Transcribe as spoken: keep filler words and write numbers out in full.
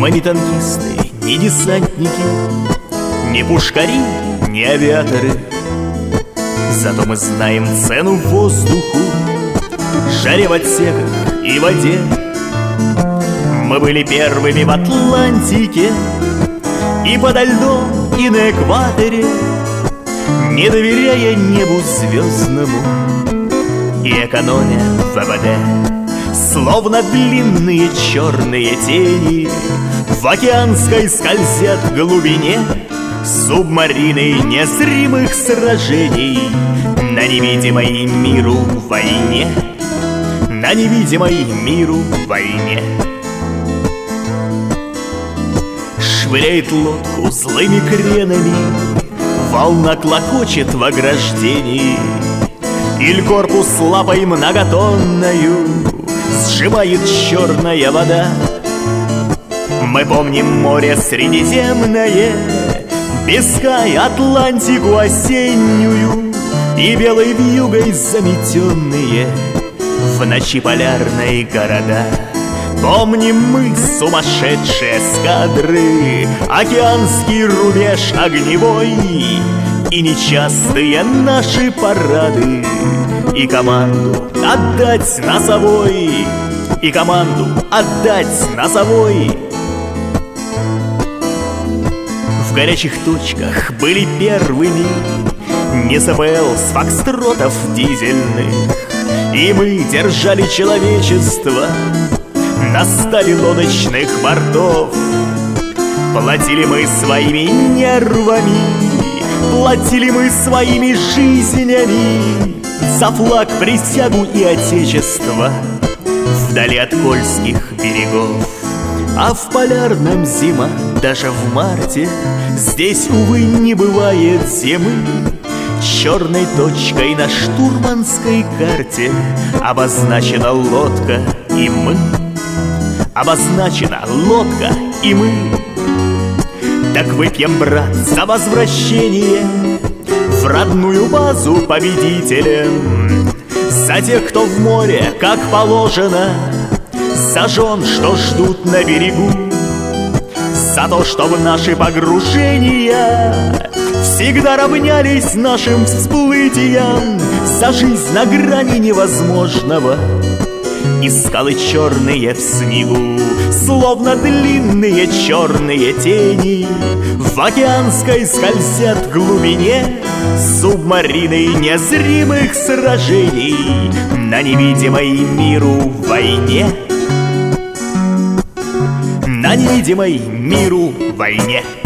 Мы не танкисты, не десантники, не пушкари, не авиаторы. Зато мы знаем цену воздуху, жаре в отсеках и воде. Мы были первыми в Атлантике и подо льдом, и на экваторе, не доверяя небу звездному и экономя ВВД. Словно длинные черные тени в океанской скользят глубине субмарины незримых сражений на невидимой миру войне, на невидимой миру войне. Швыряет лодку злыми кренами, волна клокочет в ограждении, иль корпус лапой многотонною сжимает черная вода. Мы помним море Средиземное, Бискай, Атлантику осеннюю и белой вьюгой заметенные в ночи полярной города. Помним мы сумасшедшие эскадры, океанский рубеж огневой и нечастые наши парады, и команду отдать носовой, и команду отдать носовой. В горячих точках были первыми не СПЛ с фокстротов дизельных, и мы держали человечество на стали лодочных бортов. Платили мы своими нервами, платили мы своими жизнями за флаг, присягу и отечество вдали от польских берегов. А в полярном зима, даже в марте, здесь, увы, не бывает зимы. Черной точкой на штурманской карте обозначена лодка и мы. Обозначена лодка и мы. Так выпьем, брат, за возвращение в родную базу победителем, за тех, кто в море, как положено, за жен, что ждут на берегу, за то, что в наши погружения всегда равнялись нашим всплытиям, за жизнь на грани невозможного. И скалы черные в снегу, словно длинные черные тени, в океанской скользят глубине субмарины незримых сражений на невидимой миру войне, на невидимой миру войне.